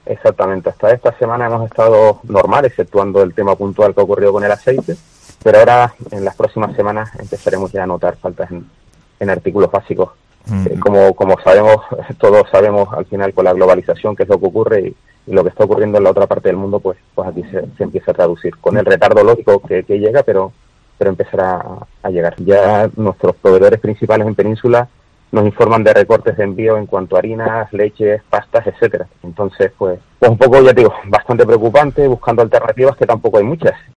Exactamente, hasta esta semana hemos estado normal, exceptuando el tema puntual que ha ocurrido con el aceite, pero ahora en las próximas semanas empezaremos ya a notar faltas en artículos básicos. Como sabemos, todos sabemos al final con la globalización qué es lo que ocurre y lo que está ocurriendo en la otra parte del mundo, pues aquí se empieza a traducir, con el retardo lógico que llega, pero empezará a llegar. Ya nuestros proveedores principales en Península nos informan de recortes de envío en cuanto a harinas, leches, pastas, etcétera. Entonces, pues un poco, ya te digo, bastante preocupante, buscando alternativas que tampoco hay muchas.